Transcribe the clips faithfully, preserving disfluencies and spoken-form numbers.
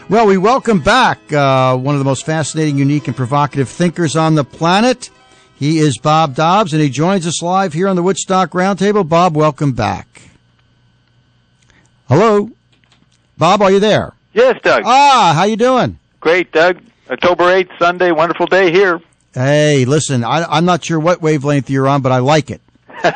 Well, we welcome back uh, one of the most fascinating, unique, and provocative thinkers on the planet. He is Bob Dobbs, and he joins us live here on the Woodstock Roundtable. Bob, welcome back. Hello? Bob, are you there? Yes, Doug. Ah, how you doing? Great, Doug. October eighth, Sunday, wonderful day here. Hey, listen, I, I'm not sure what wavelength you're on, but I like it.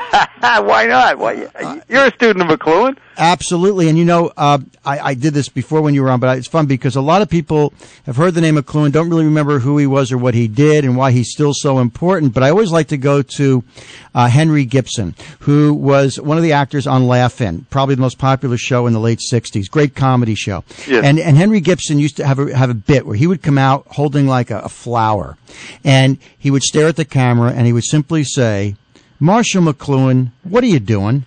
Why not? Why, you're a student of McLuhan. Absolutely. And, you know, uh, I, I did this before when you were on, but it's fun because a lot of people have heard the name McLuhan, don't really remember who he was or what he did and why he's still so important. But I always like to go to uh, Henry Gibson, who was one of the actors on Laugh-In, probably the most popular show in the late sixties. Great comedy show. Yes. And, and Henry Gibson used to have a, have a bit where he would come out holding like a, a flower. And he would stare at the camera and he would simply say, "Marshall McLuhan, what are you doing?"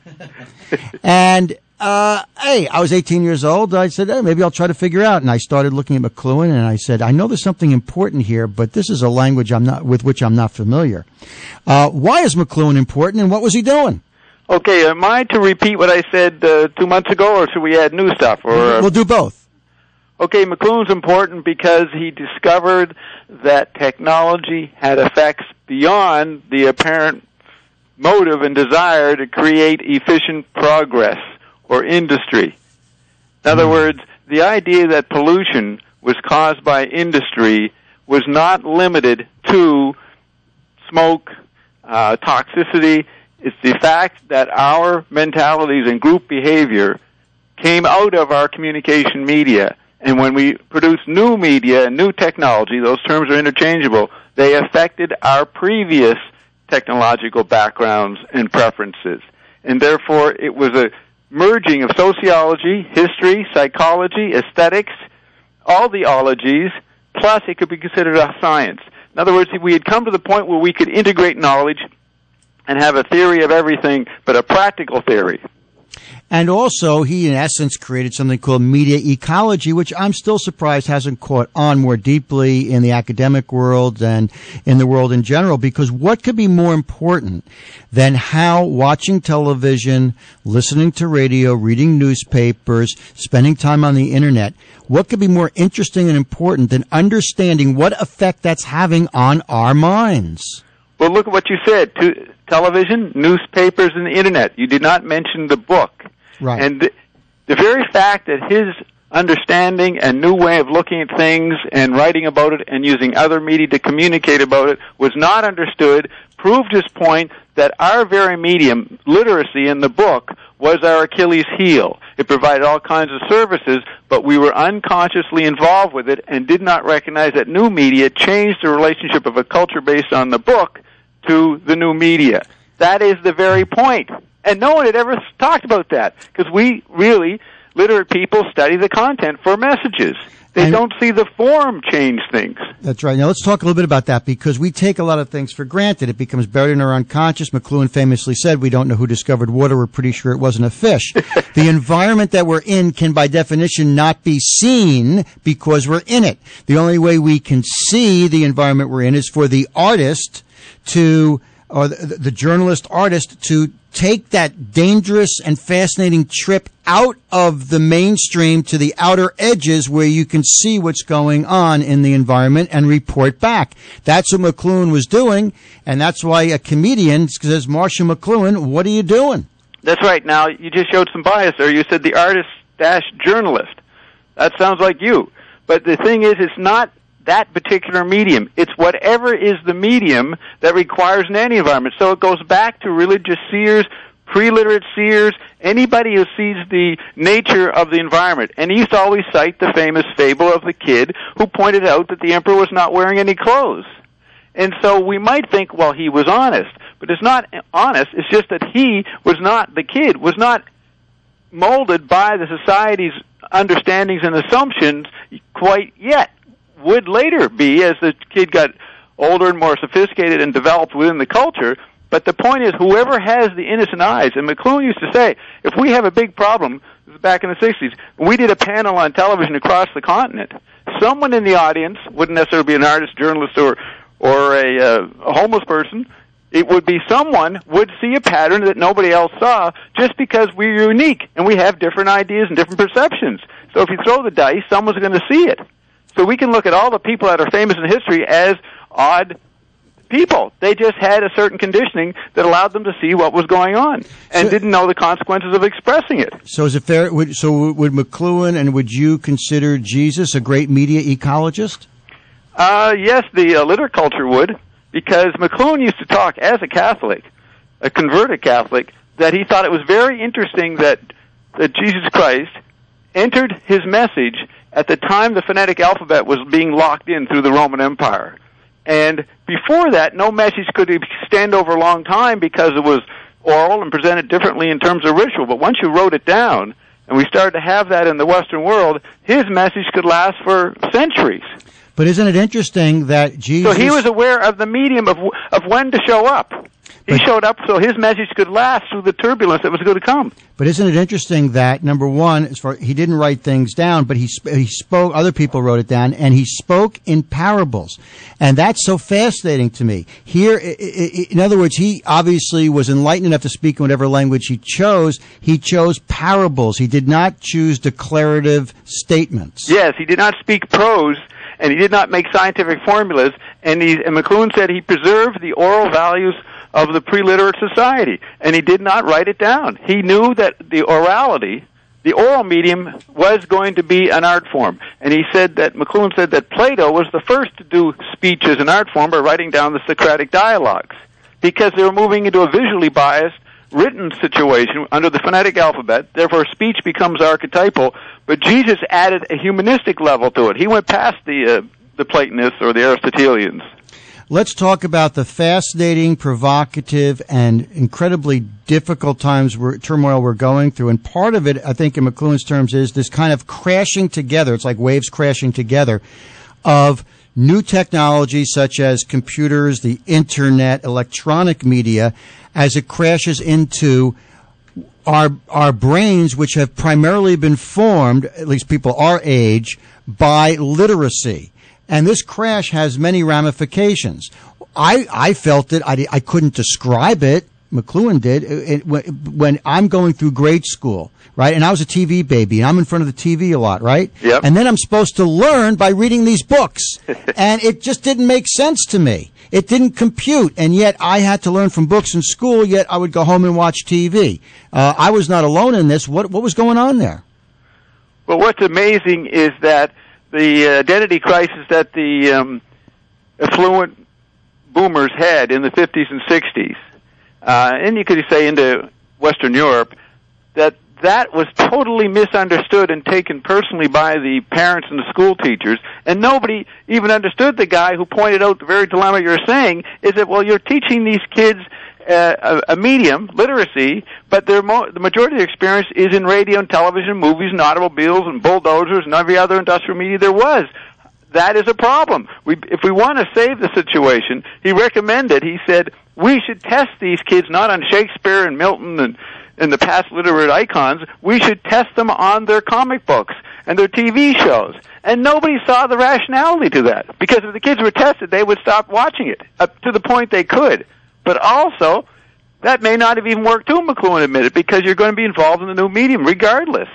And, uh, hey, I was eighteen years old. I said, hey, maybe I'll try to figure out. And I started looking at McLuhan and I said, I know there's something important here, but this is a language I'm not, with which I'm not familiar. Uh, why is McLuhan important and what was he doing? Okay, am I to repeat what I said uh, two months ago, or should we add new stuff? Or uh... We'll do both. Okay, McLuhan's important because he discovered that technology had effects beyond the apparent motive and desire to create efficient progress or industry. In other mm. words, the idea that pollution was caused by industry was not limited to smoke, uh, toxicity. It's the fact that our mentalities and group behavior came out of our communication media. And when we produce new media and new technology, those terms are interchangeable, they affected our previous technological backgrounds and preferences. And therefore, it was a merging of sociology, history, psychology, aesthetics, all the ologies, plus it could be considered a science. In other words, we had come to the point where we could integrate knowledge and have a theory of everything, but a practical theory. And also, he, in essence, created something called media ecology, which I'm still surprised hasn't caught on more deeply in the academic world and in the world in general, because what could be more important than how watching television, listening to radio, reading newspapers, spending time on the Internet, what could be more interesting and important than understanding what effect that's having on our minds? Well, look at what you said. To television, newspapers, and the Internet. You did not mention the book. Right. And the, the very fact that his understanding and new way of looking at things and writing about it and using other media to communicate about it was not understood proved his point that our very medium, literacy in the book, was our Achilles heel. It provided all kinds of services, but we were unconsciously involved with it and did not recognize that new media changed the relationship of a culture based on the book to the new media. That is the very point. And no one had ever talked about that, because we really, literate people, study the content for messages. They and don't see the form change things. That's right. Now let's talk a little bit about that, because we take a lot of things for granted. It becomes buried in our unconscious. McLuhan famously said, we don't know who discovered water. We're pretty sure it wasn't a fish. The environment that we're in can, by definition, not be seen because we're in it. The only way we can see the environment we're in is for the artist to, or the, the journalist artist to take that dangerous and fascinating trip out of the mainstream to the outer edges where you can see what's going on in the environment and report back. That's what McLuhan was doing, and that's why a comedian says, Marshall McLuhan, what are you doing? That's right. Now, you just showed some bias there. You said the artist dash journalist. That sounds like you. But the thing is, it's not that particular medium. It's whatever is the medium that requires in any environment. So it goes back to religious seers, pre-literate seers, anybody who sees the nature of the environment. And he used to always cite the famous fable of the kid who pointed out that the emperor was not wearing any clothes. And so we might think, well, he was honest. But it's not honest. It's just that he was not, the kid was not molded by the society's understandings and assumptions quite yet. Would later be as the kid got older and more sophisticated and developed within the culture. But the point is, whoever has the innocent eyes, and McLuhan used to say, if we have a big problem, this is back in the sixties, we did a panel on television across the continent. Someone in the audience, wouldn't necessarily be an artist, journalist, or or a, uh, a homeless person, it would be someone would see a pattern that nobody else saw just because we're unique and we have different ideas and different perceptions. So if you throw the dice, someone's going to see it. So we can look at all the people that are famous in history as odd people. They just had a certain conditioning that allowed them to see what was going on and so, didn't know the consequences of expressing it. So is it fair? Would, so would McLuhan and would you consider Jesus a great media ecologist? Uh, yes, the uh, literature would, because McLuhan used to talk as a Catholic, a converted Catholic, that he thought it was very interesting that, that Jesus Christ entered his message at the time the phonetic alphabet was being locked in through the Roman Empire. And before that, no message could extend over a long time because it was oral and presented differently in terms of ritual. But once you wrote it down, and we started to have that in the Western world, his message could last for centuries. But isn't it interesting that Jesus... So he was aware of the medium of of when to show up. He but, showed up so his message could last through the turbulence that was going to come. But isn't it interesting that, number one, as far, he didn't write things down, but he he spoke, other people wrote it down, and he spoke in parables. And that's so fascinating to me. Here, in other words, he obviously was enlightened enough to speak in whatever language he chose. He chose parables. He did not choose declarative statements. Yes, he did not speak prose, and he did not make scientific formulas, and, he, and McLuhan said he preserved the oral values of the pre-literate society, and he did not write it down. He knew that the orality, the oral medium, was going to be an art form, and he said that, McLuhan said that Plato was the first to do speech as an art form by writing down the Socratic dialogues, because they were moving into a visually biased, written situation under the phonetic alphabet, therefore speech becomes archetypal, but Jesus added a humanistic level to it. He went past the, uh, the Platonists or the Aristotelians. Let's talk about the fascinating, provocative, and incredibly difficult times, we're, turmoil we're going through. And part of it, I think, in McLuhan's terms, is this kind of crashing together. It's like waves crashing together of new technologies such as computers, the internet, electronic media, as it crashes into our our brains, which have primarily been formed, at least people our age, by literacy. And this crash has many ramifications. I, I felt it. I, I couldn't describe it. McLuhan did. It, when, when I'm going through grade school, right? And I was a T V baby, and I'm in front of the T V a lot, right? Yep. And then I'm supposed to learn by reading these books. And it just didn't make sense to me. It didn't compute. And yet I had to learn from books in school, yet I would go home and watch T V. Uh, I was not alone in this. What, what was going on there? Well, what's amazing is that the identity crisis that the um, affluent boomers had in the fifties and sixties, uh, and you could say into Western Europe, that that was totally misunderstood and taken personally by the parents and the school teachers, and nobody even understood the guy who pointed out the very dilemma you're saying, is that, well, you're teaching these kids Uh, a, a medium, literacy, but their mo- the majority of the experience is in radio and television, movies and automobiles and bulldozers and every other industrial media there was. That is a problem. We, if we want to save the situation, he recommended, he said, we should test these kids not on Shakespeare and Milton and, and the past literary icons. We should test them on their comic books and their T V shows. And nobody saw the rationality to that, because if the kids were tested, they would stop watching it, up to the point they could. But also, that may not have even worked too, McLuhan admitted, because you're going to be involved in the new medium regardless.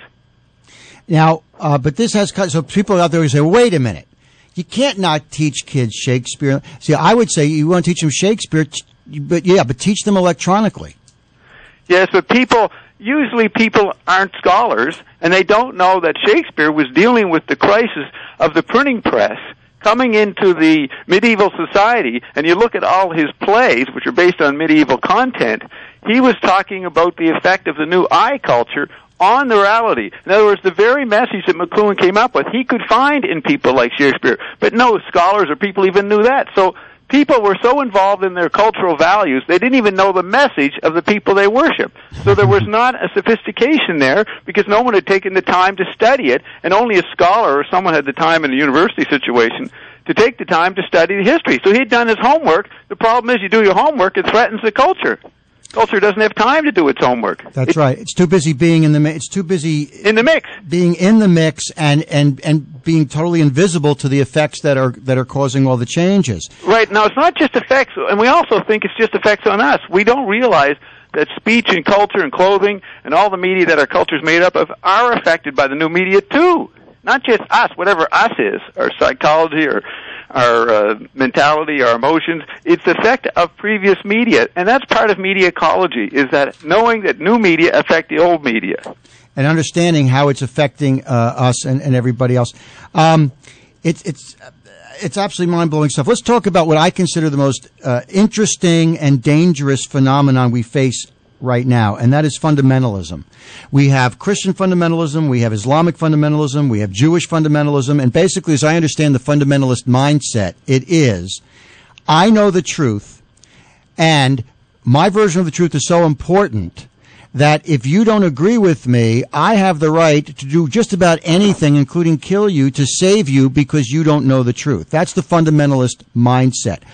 Now, uh, but this has, so people out there who say, wait a minute, you can't not teach kids Shakespeare. See, I would say you want to teach them Shakespeare, but yeah, but teach them electronically. Yes, but people, usually people aren't scholars, and they don't know that Shakespeare was dealing with the crisis of the printing press coming into the medieval society, and you look at all his plays, which are based on medieval content, he was talking about the effect of the new I culture on the reality. In other words, the very message that McLuhan came up with, he could find in people like Shakespeare, but no scholars or people even knew that. So people were so involved in their cultural values, they didn't even know the message of the people they worship. So there was not a sophistication there, because no one had taken the time to study it, and only a scholar or someone had the time in a university situation to take the time to study the history. So he'd done his homework. The problem is, you do your homework, it threatens the culture. Culture doesn't have time to do its homework. That's it's, right. It's too busy being in the mi- it's too busy in the mix. Being in the mix and, and, and being totally invisible to the effects that are that are causing all the changes. Right. Now it's not just effects, and we also think it's just effects on us. We don't realize that speech and culture and clothing and all the media that our culture is made up of are affected by the new media too. Not just us, whatever us is, our psychology or our uh, mentality, our emotions. It's the effect of previous media, and that's part of media ecology, is that knowing that new media affect the old media. And understanding how it's affecting uh, us and, and everybody else. Um, it's it's it's absolutely mind-blowing stuff. Let's talk about what I consider the most uh, interesting and dangerous phenomenon we face right now, and that is fundamentalism. We have Christian fundamentalism, we have Islamic fundamentalism, we have Jewish fundamentalism, and basically, as I understand the fundamentalist mindset, it is, I know the truth, and my version of the truth is so important that if you don't agree with me, I have the right to do just about anything, including kill you, to save you because you don't know the truth. That's the fundamentalist mindset.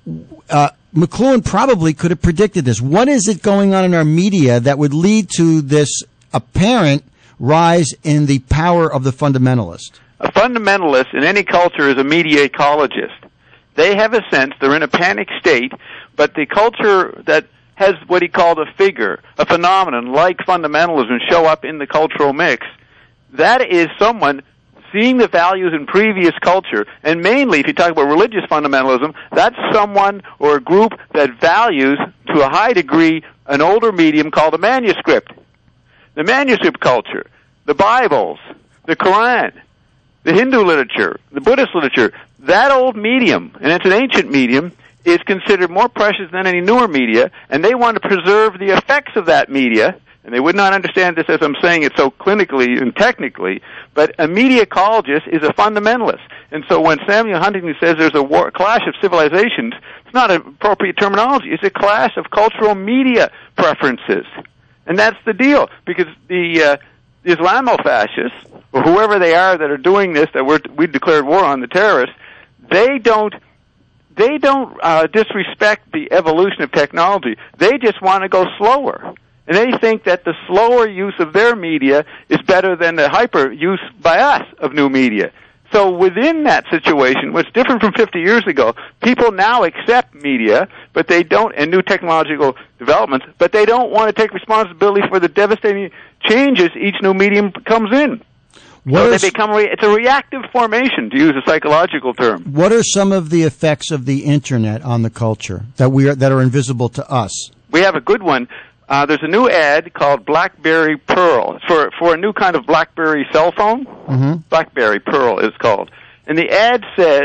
Uh, McLuhan probably could have predicted this. What is it going on in our media that would lead to this apparent rise in the power of the fundamentalist? A fundamentalist in any culture is a media ecologist. They have a sense, they're in a panic state, but the culture that has what he called a figure, a phenomenon like fundamentalism show up in the cultural mix, that is someone seeing the values in previous culture, and mainly, if you talk about religious fundamentalism, that's someone or a group that values, to a high degree, an older medium called a manuscript. The manuscript culture, the Bibles, the Quran, the Hindu literature, the Buddhist literature, that old medium, and it's an ancient medium, is considered more precious than any newer media, and they want to preserve the effects of that media. And they would not understand this as I'm saying it so clinically and technically, but a media ecologist is a fundamentalist. And so when Samuel Huntington says there's a war, clash of civilizations, it's not an appropriate terminology. It's a clash of cultural media preferences. And that's the deal, because the, uh, the Islamofascists, or whoever they are that are doing this, that we're, we declared war on the terrorists, they don't they don't uh, disrespect the evolution of technology. They just want to go slower. And they think that the slower use of their media is better than the hyper use by us of new media. So within that situation, what's different from fifty years ago, people now accept media, but they don't, and new technological developments, but they don't want to take responsibility for the devastating changes each new medium comes in. What so is, they become re- it's a reactive formation, to use a psychological term. What are some of the effects of the internet on the culture that we are, that are invisible to us? We have a good one. Uh, there's a new ad called BlackBerry Pearl for for a new kind of BlackBerry cell phone. Mm-hmm. BlackBerry Pearl is called, and the ad says,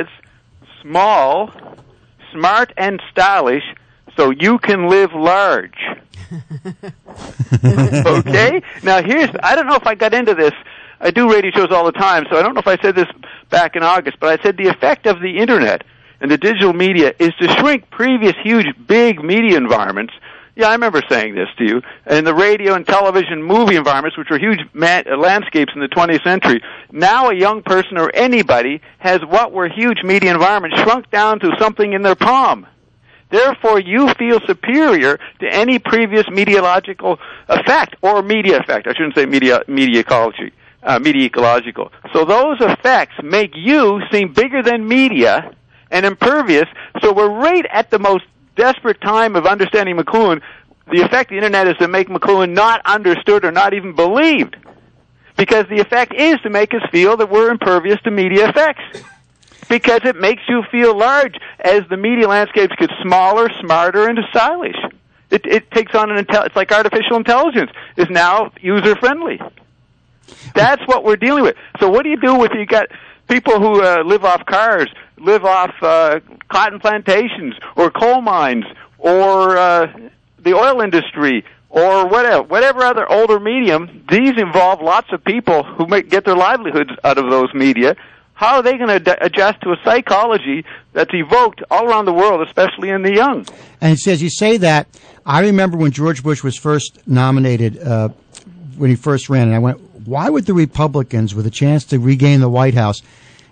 "Small, smart, and stylish, so you can live large." Okay. Now here's I don't know if I got into this. I do radio shows all the time, so I don't know if I said this back in August, but I said the effect of the internet and the digital media is to shrink previous huge, big media environments. Yeah, I remember saying this to you. And the radio and television movie environments, which were huge ma- landscapes in the twentieth century, now a young person or anybody has what were huge media environments shrunk down to something in their palm. Therefore, you feel superior to any previous mediological effect, or media effect. I shouldn't say media, media ecology, uh, media ecological. So those effects make you seem bigger than media and impervious. So we're right at the most desperate time of understanding McLuhan. The effect of the internet is to make McLuhan not understood or not even believed, because the effect is to make us feel that we're impervious to media effects, because it makes you feel large as the media landscapes get smaller, smarter, and stylish. It, it takes on an intel. It's like artificial intelligence is now user friendly. That's what we're dealing with. So what do you do if you got people who uh, live off cars, live off uh, cotton plantations, or coal mines, or uh, the oil industry, or whatever, whatever other older medium? These involve lots of people who make, get their livelihoods out of those media. How are they going to ad- adjust to a psychology that's evoked all around the world, especially in the young? And as you say that, I remember when George Bush was first nominated, uh, when he first ran, and I went, why would the Republicans, with a chance to regain the White House,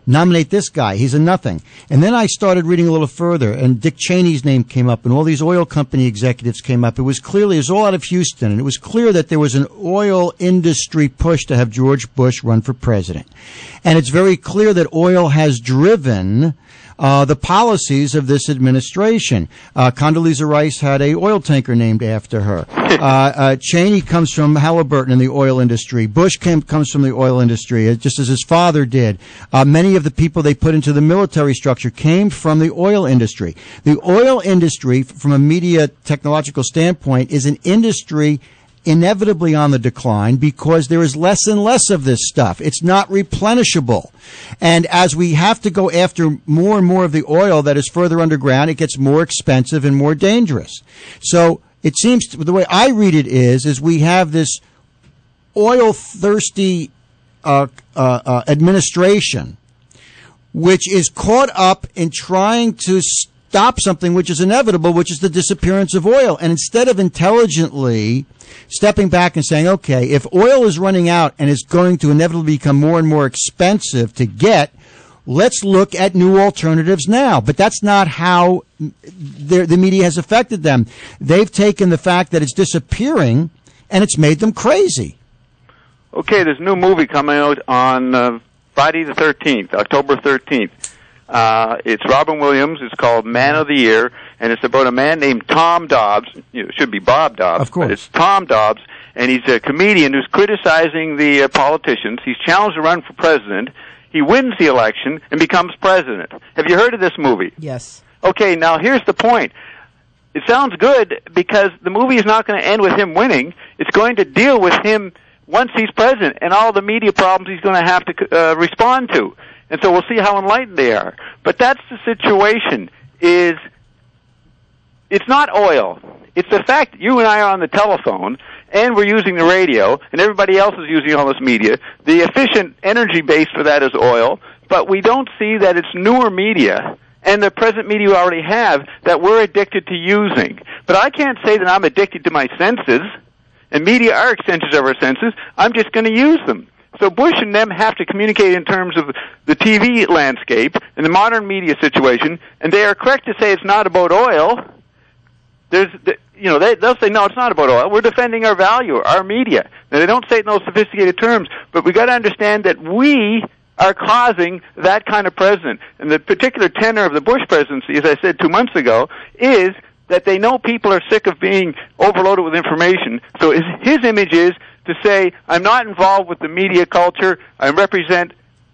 Nominate this guy. He's a nothing. And then I started reading a little further, and Dick Cheney's name came up, and all these oil company executives came up. It was clearly, it was all out of Houston, and it was clear that there was an oil industry push to have George Bush run for president. And it's very clear that oil has driven Uh, the policies of this administration. Uh, Condoleezza Rice had a oil tanker named after her. Uh, uh, Cheney comes from Halliburton in the oil industry. Bush came, comes from the oil industry, uh, just as his father did. Uh, many of the people they put into the military structure came from the oil industry. The oil industry, from a media technological standpoint, is an industry inevitably on the decline because there is less and less of this stuff. It's not replenishable. And as we have to go after more and more of the oil that is further underground, it gets more expensive and more dangerous. So it seems to, the way I read it is, is we have this oil-thirsty uh, uh, uh, administration which is caught up in trying to stop something which is inevitable, which is the disappearance of oil. And instead of intelligently stepping back and saying, okay, if oil is running out and is going to inevitably become more and more expensive to get, let's look at new alternatives now. But that's not how the media has affected them. They've taken the fact that it's disappearing and it's made them crazy. Okay, there's a new movie coming out on uh, Friday the thirteenth, October thirteenth. Uh, it's Robin Williams. It's called Man of the Year, and it's about a man named Tom Dobbs. You know, it should be Bob Dobbs, of course. But it's Tom Dobbs, and he's a comedian who's criticizing the uh, politicians. He's challenged to run for president. He wins the election and becomes president. Have you heard of this movie? Yes. Okay, now here's the point. It sounds good because the movie is not going to end with him winning. It's going to deal with him once he's president and all the media problems he's going to have to uh, respond to. And so we'll see how enlightened they are. But that's the situation, is it's not oil. It's the fact that you and I are on the telephone, and we're using the radio, and everybody else is using all this media. The efficient energy base for that is oil, but we don't see that it's newer media and the present media we already have that we're addicted to using. But I can't say that I'm addicted to my senses, and media are extensions of our senses. I'm just going to use them. So Bush and them have to communicate in terms of the T V landscape and the modern media situation, and they are correct to say it's not about oil. There's, you know, they, they'll say, no, it's not about oil. We're defending our value, our media. Now, they don't say it in those sophisticated terms, but we got to understand that we are causing that kind of president. And the particular tenor of the Bush presidency, as I said two months ago, is that they know people are sick of being overloaded with information. So his, his image is to say, I'm not involved with the media culture, I represent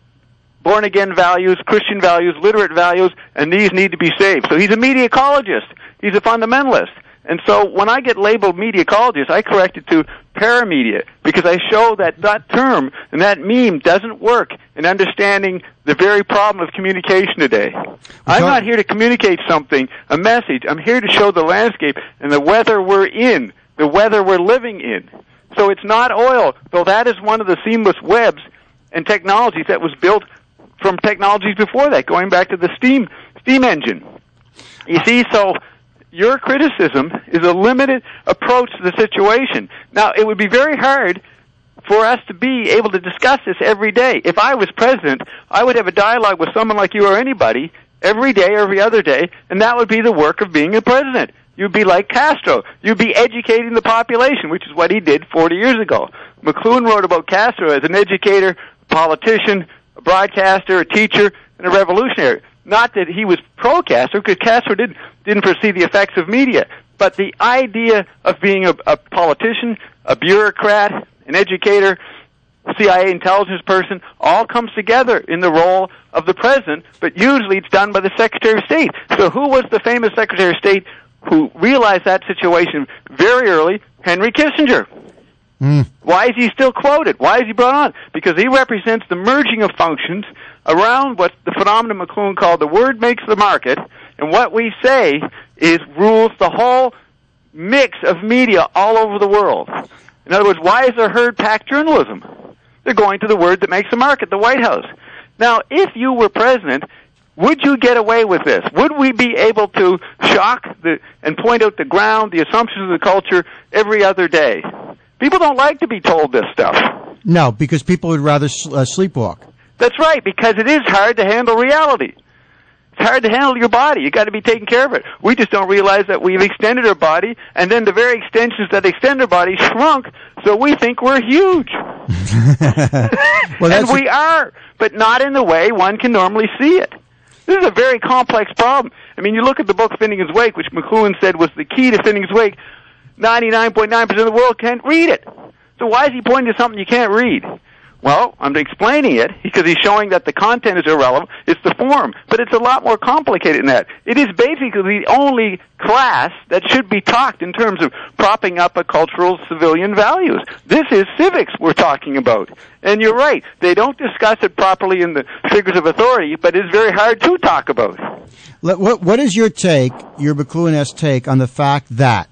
born-again values, Christian values, literate values, and these need to be saved. So he's a media ecologist. He's a fundamentalist. And so when I get labeled media ecologist, I correct it to paramedia, because I show that that term and that meme doesn't work in understanding the very problem of communication today. I'm not here to communicate something, a message. I'm here to show the landscape and the weather we're in, the weather we're living in. So it's not oil, though that is one of the seamless webs and technologies that was built from technologies before that, going back to the steam steam engine. You see, so your criticism is a limited approach to the situation. Now, it would be very hard for us to be able to discuss this every day. If I was president, I would have a dialogue with someone like you or anybody every day, every other day, and that would be the work of being a president. You'd be like Castro. You'd be educating the population, which is what he did forty years ago. McLuhan wrote about Castro as an educator, a politician, a broadcaster, a teacher, and a revolutionary. Not that he was pro-Castro, because Castro didn't, didn't foresee the effects of media. But the idea of being a, a politician, a bureaucrat, an educator, C I A intelligence person, all comes together in the role of the president, but usually it's done by the Secretary of State. So who was the famous Secretary of State who realized that situation very early? Henry Kissinger. Mm. Why is he still quoted? Why is he brought on? Because he represents the merging of functions around what the phenomenon McLuhan called the word makes the market, and what we say is rules the whole mix of media all over the world. In other words, why is there herd-pack journalism? They're going to the word that makes the market, the White House. Now, if you were president, would you get away with this? Would we be able to shock the, and point out the ground, the assumptions of the culture every other day? People don't like to be told this stuff. No, because people would rather uh, sleepwalk. That's right, because it is hard to handle reality. It's hard to handle your body. You've got to be taking care of it. We just don't realize that we've extended our body, and then the very extensions that extend our body shrunk, so we think we're huge. Well, and we a- are, but not in the way one can normally see it. This is a very complex problem. I mean, you look at the book Finnegan's Wake, which McLuhan said was the key to Finnegan's Wake. ninety-nine point nine percent of the world can't read it. So why is he pointing to something you can't read? Well, I'm explaining it because he's showing that the content is irrelevant. It's the form. But it's a lot more complicated than that. It is basically the only class that should be taught in terms of propping up a cultural civilian values. This is civics we're talking about. And you're right. They don't discuss it properly in the figures of authority, but it's very hard to talk about. What, what is your take, your McLuhan-esque take, on the fact that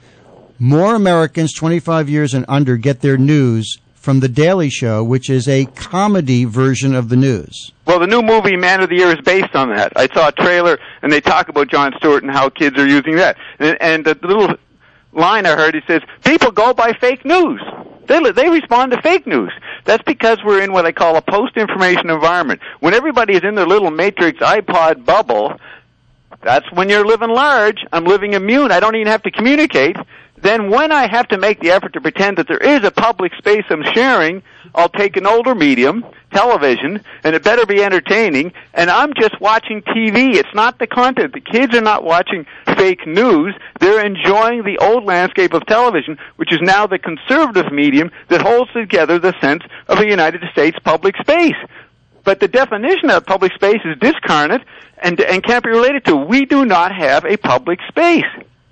more Americans twenty-five years and under get their news from The Daily Show, which is a comedy version of the news? Well, the new movie Man of the Year is based on that. I saw a trailer, and they talk about Jon Stewart and how kids are using that. And, and the little line I heard, he says, people go by fake news. They, they respond to fake news. That's because we're in what I call a post-information environment. When everybody is in their little Matrix iPod bubble, that's when you're living large. I'm living immune. I don't even have to communicate. Then when I have to make the effort to pretend that there is a public space I'm sharing, I'll take an older medium, television, and it better be entertaining, and I'm just watching T V. It's not the content. The kids are not watching fake news. They're enjoying the old landscape of television, which is now the conservative medium that holds together the sense of a United States public space. But the definition of public space is discarnate and, and can't be related to. We do not have a public space.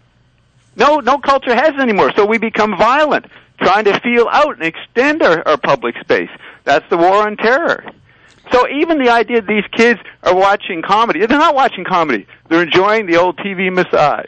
No, no culture has it anymore, so we become violent, trying to feel out and extend our, our public space. That's the war on terror. So even the idea that these kids are watching comedy, they're not watching comedy. They're enjoying the old T V massage.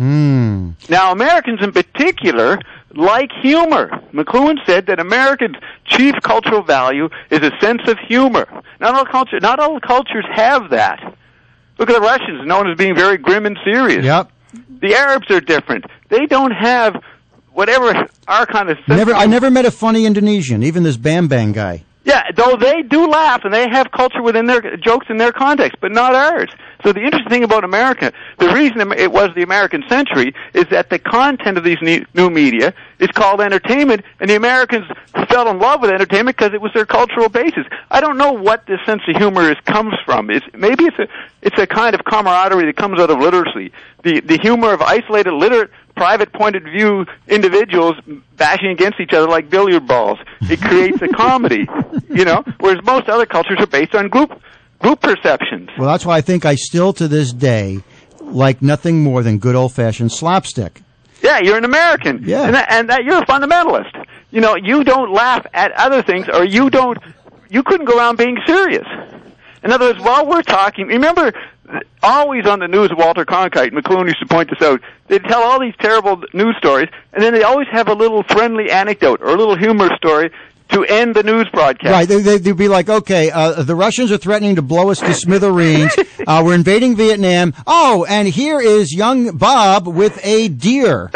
Mm. Now, Americans in particular like humor. McLuhan said that Americans' chief cultural value is a sense of humor. Not all culture, not all cultures have that. Look at the Russians, known as being very grim and serious. Yep. The Arabs are different. They don't have whatever our kind of... Never, I never met a funny Indonesian, even this Bam Bang guy. Yeah, though they do laugh, and they have culture within their jokes in their context, but not ours. So the interesting thing about America, the reason it was the American century, is that the content of these new media is called entertainment, and the Americans fell in love with entertainment because it was their cultural basis. I don't know what this sense of humor is comes from. It's, maybe it's a it's a kind of camaraderie that comes out of literacy. The the humor of isolated, literate, private pointed view individuals bashing against each other like billiard balls. It creates a comedy, you know, whereas most other cultures are based on group group perceptions. Well, that's why I think I still to this day like nothing more than good old-fashioned slapstick. Yeah, you're an American. Yeah. And that, and that you're a fundamentalist. You know, you don't laugh at other things, or you don't, you couldn't go around being serious. In other words, while we're talking, remember, always on the news, Walter Cronkite, McLuhan used to point this out, they'd tell all these terrible news stories, and then they always have a little friendly anecdote or a little humor story to end the news broadcast. Right, they, they, they'd be like, okay, uh, the Russians are threatening to blow us to smithereens. Uh, we're invading Vietnam. Oh, and here is young Bob with a deer.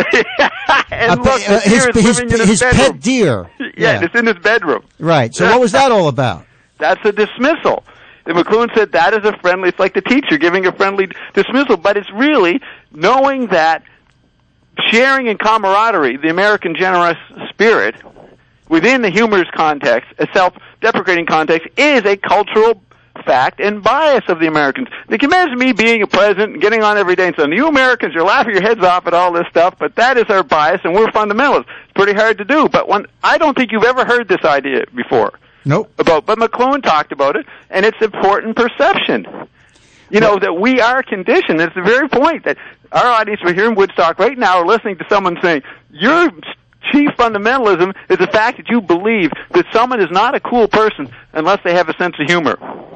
and a, look, uh, his, his, his, his, his pet deer. Yeah, yeah, it's in his bedroom. Right, so what was that all about? That's a dismissal. And McLuhan said that is a friendly, it's like the teacher giving a friendly dismissal, but it's really knowing that sharing in camaraderie, the American generous spirit, within the humorous context, a self-deprecating context, is a cultural fact and bias of the Americans. They can imagine me being a president and getting on every day and saying, you Americans, you're laughing your heads off at all this stuff, but that is our bias and we're fundamentalists. It's pretty hard to do, but when, I don't think you've ever heard this idea before. Nope. About, but McLuhan talked about it, and it's important perception. You know, that we are conditioned. It's the very point that our audience here in Woodstock right now are listening to someone saying, your chief fundamentalism is the fact that you believe that someone is not a cool person unless they have a sense of humor.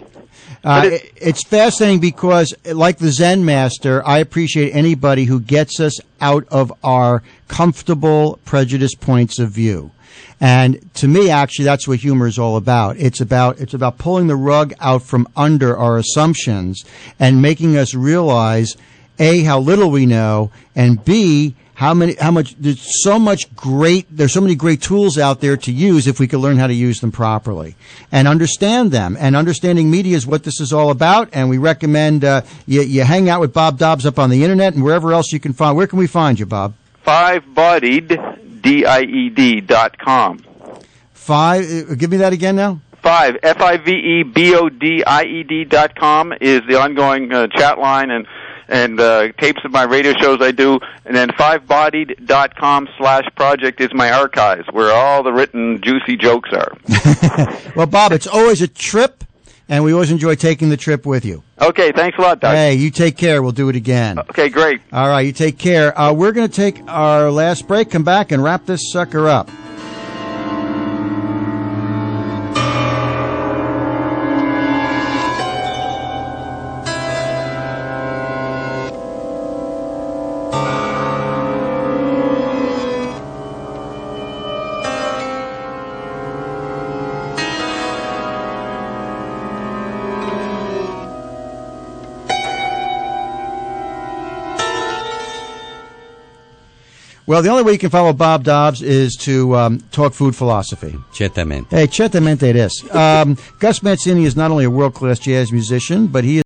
Uh, it, it's fascinating because, like the Zen master, I appreciate anybody who gets us out of our comfortable, prejudiced points of view. And to me, actually, that's what humor is all about. It's about it's about pulling the rug out from under our assumptions and making us realize, A, how little we know, and B, how many, how much, there's so much great, there's so many great tools out there to use if we could learn how to use them properly and understand them. And understanding media is what this is all about. And we recommend, uh, you, you hang out with Bob Dobbs up on the internet and wherever else you can find. Where can we find you, Bob? Five Bodied, D I E D dot com. Five, uh, give me that again now. Five, F I V E B O D I E D dot com is the ongoing uh, chat line and and uh, tapes of my radio shows I do. And then fivebodied dot com slash project is my archives, where all the written juicy jokes are. Well, Bob, it's always a trip, and we always enjoy taking the trip with you. Okay, thanks a lot, Doug. Hey, you take care. We'll do it again. Okay, great. All right, you take care. Uh, we're going to take our last break, come back, and wrap this sucker up. Well, the only way you can follow Bob Dobbs is to um, talk food philosophy. Certamente. Hey, certamente it is. Um, Gus Mancini is not only a world-class jazz musician, but he is